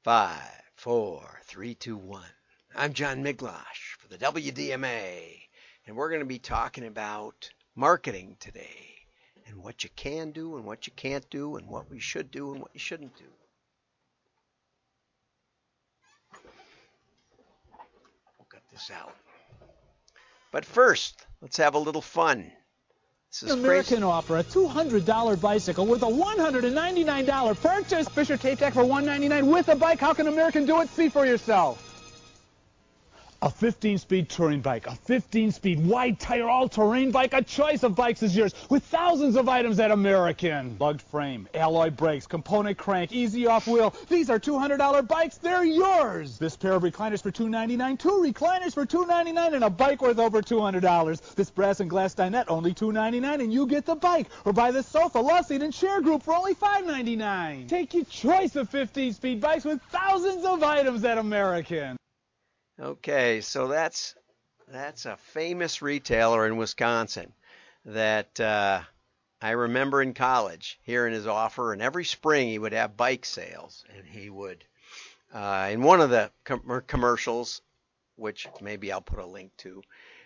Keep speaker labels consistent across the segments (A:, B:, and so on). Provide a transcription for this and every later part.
A: Five, four, three, two, one. I'm John Miglash for the WDMA, and we're going to be talking about marketing today and what you can do and what you can't do and what we should do and what you shouldn't do. We'll cut this out. But first, let's have a little fun. This is
B: American
A: crazy.
B: offer a $200 bicycle with a $199 purchase. Fisher K-Tech for $199 with a bike. How can American do it? See for yourself. A 15-speed touring bike, a 15-speed wide-tire all-terrain bike. A choice of bikes is yours with thousands of items at American. Lugged frame, alloy brakes, component crank, easy off-wheel. These are $200 bikes. They're yours. This pair of recliners for $299, two recliners for $299, and a bike worth over $200. This brass and glass dinette only $299, and you get the bike. Or buy this sofa, love seat, and chair group for only $599. Take your choice of 15-speed bikes with thousands of items at American.
A: Okay, so that's a famous retailer in Wisconsin that I remember in college hearing his offer, and every spring he would have bike sales, and he would in one of the commercials, which maybe I'll put a link to,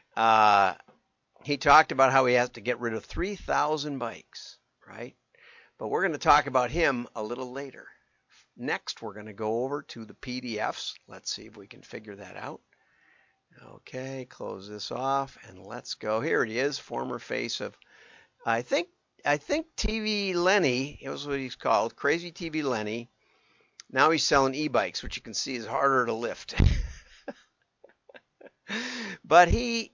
A: he talked about how he has to get rid of 3,000 bikes, right? But we're going to talk about him a little later. Next, we're going to go over to the PDFs. Let's see if we can figure that out. Okay, close this off, and let's go. Here it is, former face of, I think TV Lenny, it was what he's called, Crazy TV Lenny. Now he's selling e-bikes, which you can see is harder to lift. But he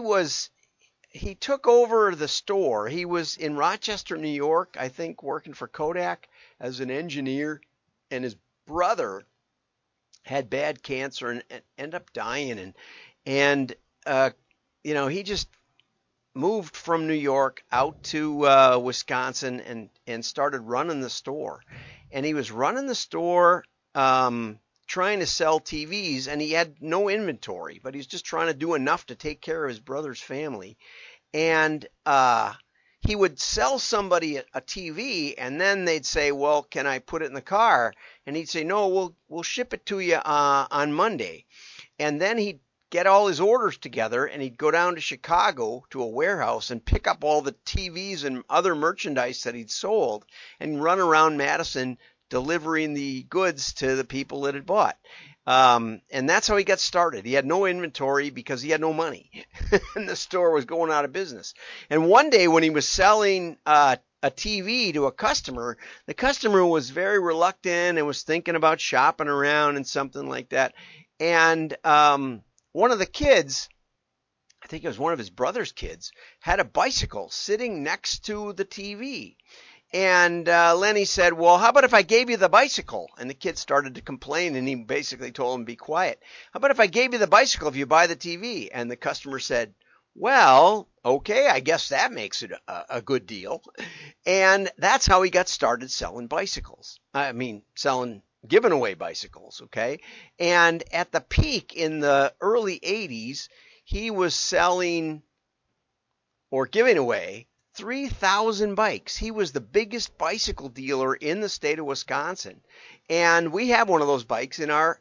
A: took over the store. He was in Rochester, New York, I think, working for Kodak as an engineer. And his brother had bad cancer and ended up dying, and he just moved from New York out to Wisconsin and started running the store. And he was running the store trying to sell TVs, and he had no inventory, but he's just trying to do enough to take care of his brother's family. And he would sell somebody a TV, and then they'd say, well, can I put it in the car? And he'd say, no, we'll ship it to you on Monday. And then he'd get all his orders together, and he'd go down to Chicago to a warehouse and pick up all the TVs and other merchandise that he'd sold and run around Madison delivering the goods to the people that had bought. And that's how he got started. He had no inventory because he had no money, and the store was going out of business. And one day when he was selling a TV to a customer, the customer was very reluctant and was thinking about shopping around and something like that. And one of the kids, I think it was one of his brother's kids, had a bicycle sitting next to the TV. And Lenny said, well, how about if I gave you the bicycle? And the kid started to complain, and he basically told him, be quiet. How about if I gave you the bicycle if you buy the TV? And the customer said, well, okay, I guess that makes it a good deal. And that's how he got started selling bicycles. Selling giving away bicycles, okay? And at the peak in the early 80s, he was selling or giving away 3,000 bikes. He was the biggest bicycle dealer in the state of Wisconsin. And we have one of those bikes in our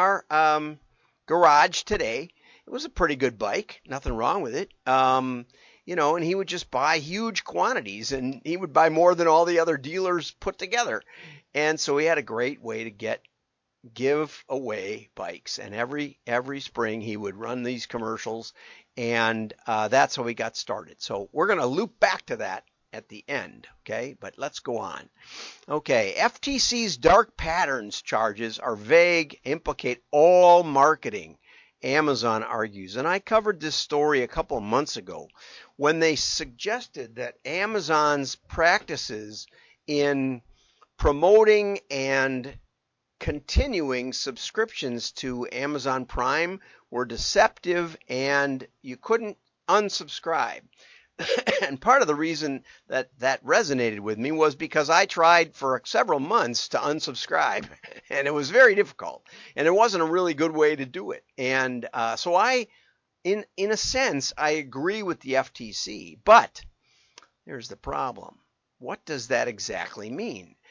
A: garage today. It was a pretty good bike. Nothing wrong with it. And he would just buy huge quantities, and he would buy more than all the other dealers put together. And so he had a great way to give away bikes. And every spring he would run these commercials, and that's how he got started. So we're going to loop back to that at the end, okay? But let's go on. Okay, FTC's dark patterns charges are vague, implicate all marketing, Amazon argues. And I covered this story a couple of months ago when they suggested that Amazon's practices in promoting and continuing subscriptions to Amazon Prime were deceptive, and you couldn't unsubscribe. And part of the reason that resonated with me was because I tried for several months to unsubscribe, and it was very difficult, and there wasn't a really good way to do it. And so in a sense, I agree with the FTC, but here's the problem. What does that exactly mean?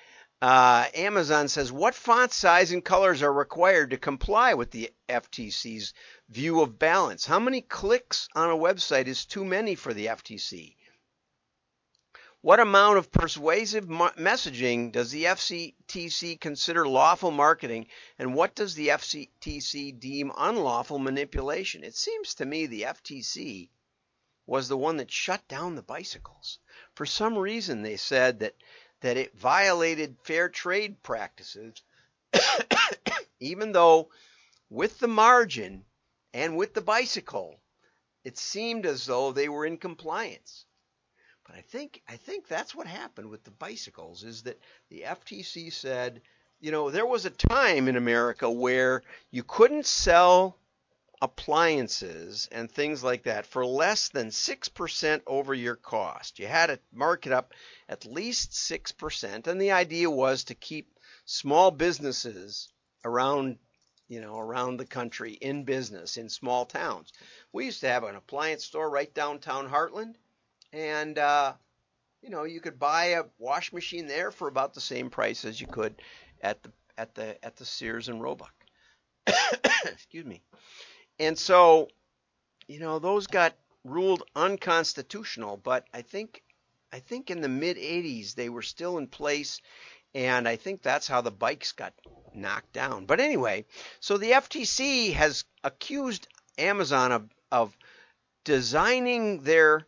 A: Amazon says, what font size and colors are required to comply with the FTC's view of balance? How many clicks on a website is too many for the FTC? What amount of persuasive messaging does the FTC consider lawful marketing, and what does the FTC deem unlawful manipulation? It seems to me the FTC was the one that shut down the bicycles. For some reason, they said that it violated fair trade practices, even though with the margin and with the bicycle, it seemed as though they were in compliance. But I think that's what happened with the bicycles, is that the FTC said, there was a time in America where you couldn't sell appliances and things like that for less than 6% over your cost. You had to mark it up at least 6%, and the idea was to keep small businesses around the country in business in small towns. We used to have an appliance store right downtown Heartland, and you could buy a wash machine there for about the same price as you could at the Sears and Roebuck. Excuse me. And so, those got ruled unconstitutional, but I think in the mid 80s they were still in place, and I think that's how the bikes got knocked down. But anyway, so the FTC has accused Amazon of designing their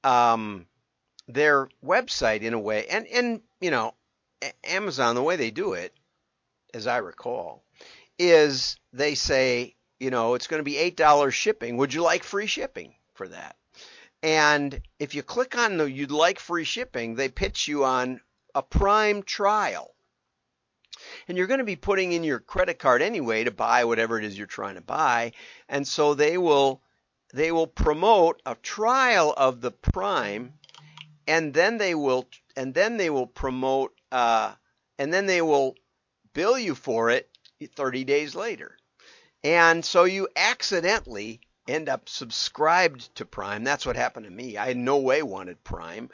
A: website in a way, and Amazon, the way they do it, as I recall, is they say, it's going to be $8 shipping. Would you like free shipping for that? And if you click on the you'd like free shipping, they pitch you on a Prime trial. And you're going to be putting in your credit card anyway to buy whatever it is you're trying to buy. And so they will promote a trial of the Prime, and then they will promote and then they will bill you for it 30 days later. And so you accidentally end up subscribed to Prime. That's what happened to me. I in no way wanted Prime.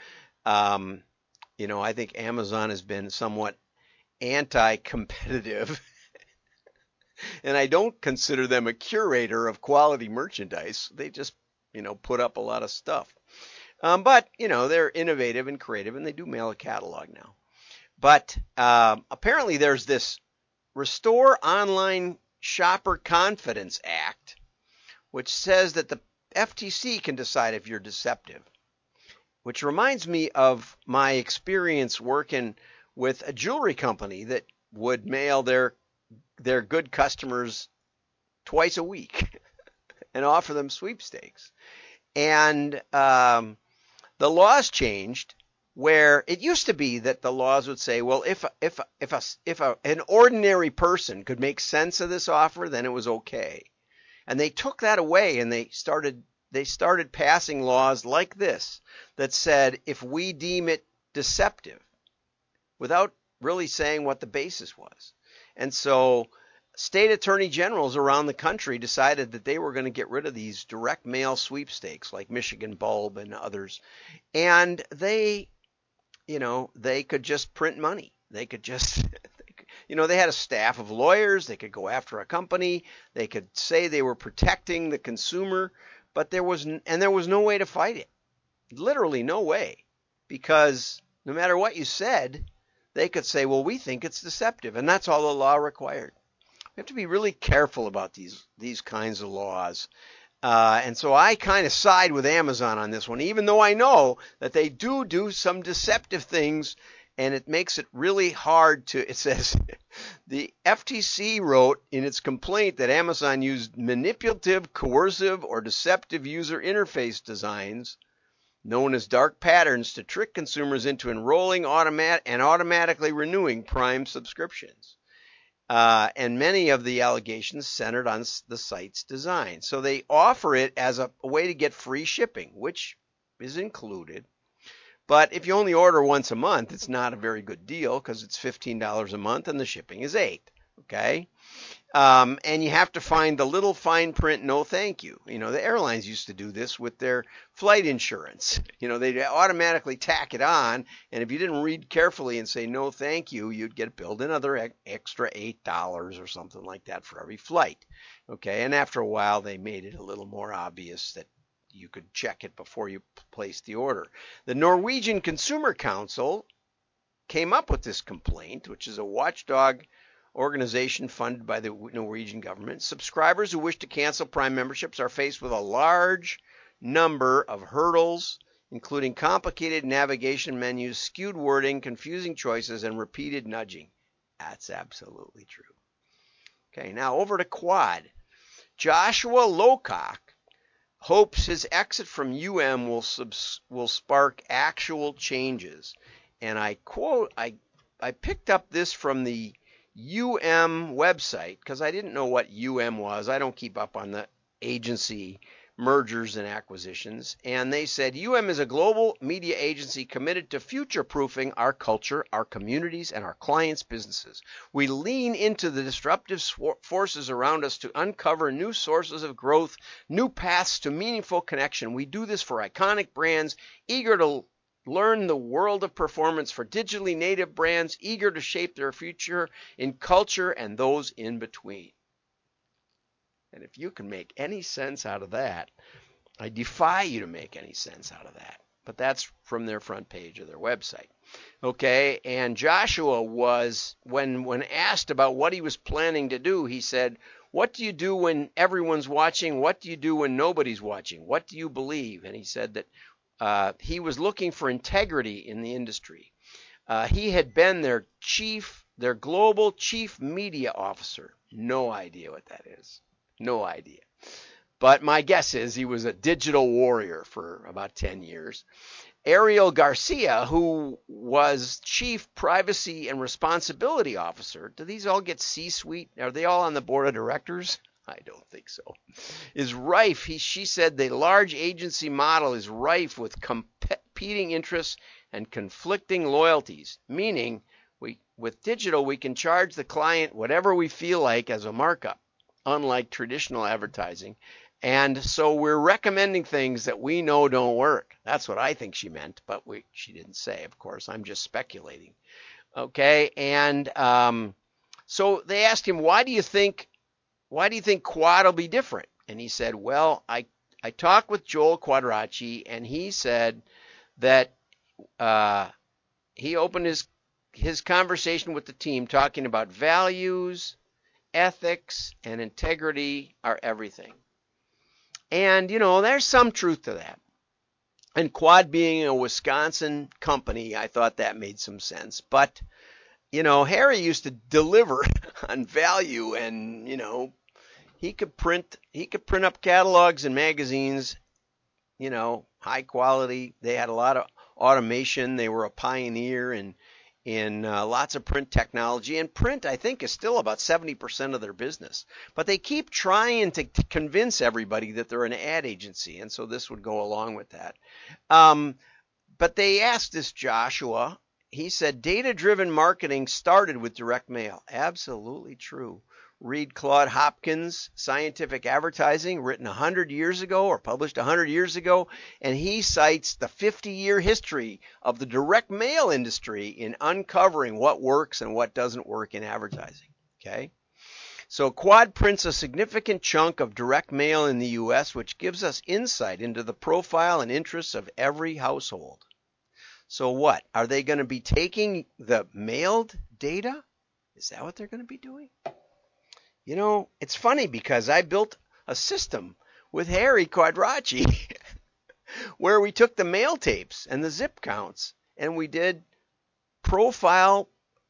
A: I think Amazon has been somewhat anti-competitive, and I don't consider them a curator of quality merchandise. They just, put up a lot of stuff. But they're innovative and creative, and they do mail a catalog now. But apparently there's this Restore Online Shopper Confidence Act, which says that the FTC can decide if you're deceptive, which reminds me of my experience working with a jewelry company that would mail their good customers twice a week and offer them sweepstakes. And the laws changed, where it used to be that the laws would say, well, if an ordinary person could make sense of this offer, then it was okay. And they took that away, and they started passing laws like this that said if we deem it deceptive, without really saying what the basis was. And so state attorney generals around the country decided that they were going to get rid of these direct mail sweepstakes like Michigan Bulb and others. And they could just print money. They could just, they had a staff of lawyers. They could go after a company. They could say they were protecting the consumer, but there was no way to fight it. Literally no way, because no matter what you said, they could say, well, we think it's deceptive, and that's all the law required. We have to be really careful about these kinds of laws. And so I kind of side with Amazon on this one, even though I know that they do some deceptive things, and it makes it really hard to, it says, the FTC wrote in its complaint that Amazon used manipulative, coercive, or deceptive user interface designs, known as dark patterns, to trick consumers into enrolling and automatically renewing Prime subscriptions. And many of the allegations centered on the site's design. So they offer it as a way to get free shipping, which is included. But if you only order once a month, it's not a very good deal because it's $15 a month and the shipping is $8. Okay. And you have to find the little fine print, no thank you. The airlines used to do this with their flight insurance. They'd automatically tack it on, and if you didn't read carefully and say no thank you, you'd get billed another extra $8 or something like that for every flight. Okay, and after a while, they made it a little more obvious that you could check it before you place the order. The Norwegian Consumer Council came up with this complaint, which is a watchdog organization funded by the Norwegian government. Subscribers who wish to cancel Prime memberships are faced with a large number of hurdles, including complicated navigation menus, skewed wording, confusing choices, and repeated nudging. That's absolutely true. Okay, now over to Quad. Joshua Lowcock hopes his exit from will spark actual changes. And I quote, I picked up this from the website because I didn't know what was. I don't keep up on the agency mergers and acquisitions. And they said is a global media agency committed to future-proofing our culture, our communities, and our clients' businesses. We lean into the disruptive forces around us to uncover new sources of growth, new paths to meaningful connection. We do this for iconic brands, eager to learn the world of performance, for digitally native brands eager to shape their future in culture and those in between. And if you can make any sense out of that, I defy you to make any sense out of that. But that's from their front page of their website. Okay, and Joshua was, when asked about what he was planning to do, he said, "What do you do when everyone's watching? What do you do when nobody's watching? What do you believe?" And he said that he was looking for integrity in the industry. He had been their global chief media officer. No idea what that is. No idea. But my guess is he was a digital warrior for about 10 years. Ariel Garcia, who was chief privacy and responsibility officer. Do these all get C-suite? Are they all on the board of directors? I don't think so. Is rife. She said the large agency model is rife with competing interests and conflicting loyalties, meaning with digital we can charge the client whatever we feel like as a markup, unlike traditional advertising. And so we're recommending things that we know don't work. That's what I think she meant, but she didn't say, of course. I'm just speculating. Okay, and so they asked him, why do you think Quad will be different? And he said, well, I talked with Joel Quadracci, and he said that he opened his conversation with the team talking about values, ethics, and integrity are everything. And, there's some truth to that. And Quad being a Wisconsin company, I thought that made some sense. But, Harry used to deliver on value, and, he could print up catalogs and magazines, high quality. They had a lot of automation. They were a pioneer in lots of print technology. And print, I think, is still about 70% of their business. But they keep trying to convince everybody that they're an ad agency, and so this would go along with that. But they asked this Joshua. He said data-driven marketing started with direct mail. Absolutely true. Read Claude Hopkins' Scientific Advertising, written 100 years ago or published 100 years ago, and he cites the 50-year history of the direct mail industry in uncovering what works and what doesn't work in advertising. Okay? So Quad prints a significant chunk of direct mail in the U.S., which gives us insight into the profile and interests of every household. So what? Are they going to be taking the mailed data? Is that what they're going to be doing? It's funny because I built a system with Harry Quadracci where we took the mail tapes and the zip counts and we did customer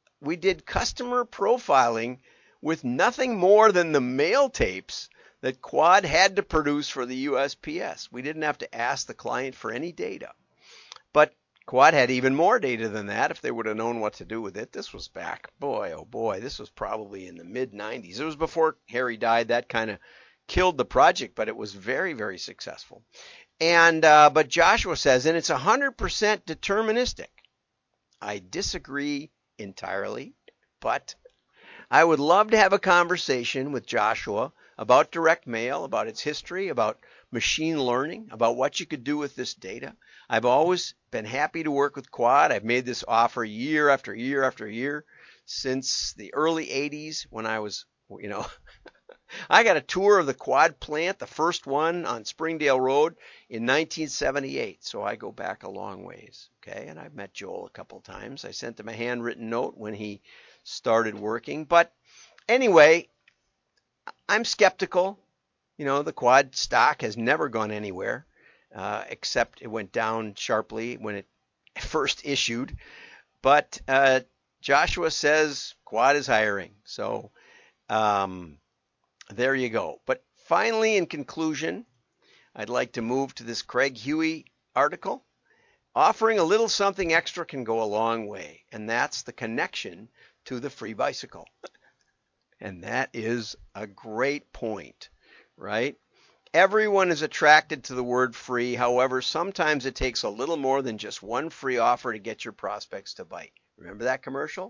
A: profiling with nothing more than the mail tapes that Quad had to produce for the USPS. We didn't have to ask the client for any data. But Quad had even more data than that if they would have known what to do with it. This was back, this was probably in the mid-90s. It was before Harry died. That kind of killed the project, but it was very, very successful. And but Joshua says, and it's 100% deterministic. I disagree entirely, but I would love to have a conversation with Joshua about direct mail, about its history, about machine learning, about what you could do with this data. I've always been happy to work with Quad. I've made this offer year after year after year since the early 80s when I was, I got a tour of the Quad plant, the first one on Springdale Road in 1978. So I go back a long ways. Okay. And I've met Joel a couple times. I sent him a handwritten note when he started working. But anyway, I'm skeptical. The Quad stock has never gone anywhere, except it went down sharply when it first issued. But Joshua says Quad is hiring. So there you go. But finally, in conclusion, I'd like to move to this Craig Huey article. Offering a little something extra can go a long way, and that's the connection to the free bicycle. And that is a great point, right? Everyone is attracted to the word free. However, sometimes it takes a little more than just one free offer to get your prospects to bite. Remember that commercial?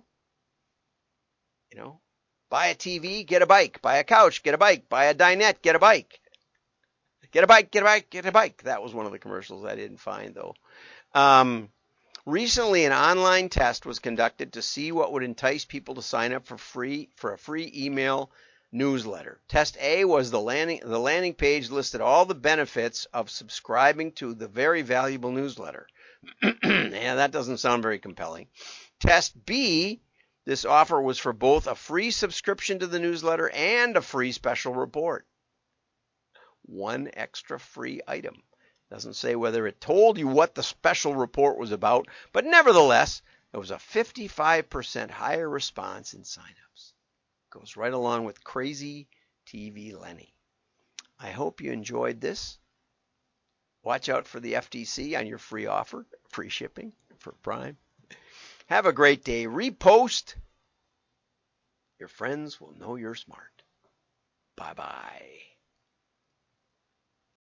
A: Buy a TV, get a bike. Buy a couch, get a bike. Buy a dinette, get a bike. Get a bike, get a bike, get a bike. That was one of the commercials I didn't find, though. Recently, an online test was conducted to see what would entice people to sign up for a free email newsletter. Test A was the landing page listed all the benefits of subscribing to the very valuable newsletter. Yeah, that doesn't sound very compelling. Test B, this offer was for both a free subscription to the newsletter and a free special report. One extra free item. Doesn't say whether it told you what the special report was about, but nevertheless, there was a 55% higher response in signups. Goes right along with Crazy TV Lenny. I hope you enjoyed this. Watch out for the FTC on your free offer, free shipping for Prime. Have a great day. Repost. Your friends will know you're smart. Bye-bye.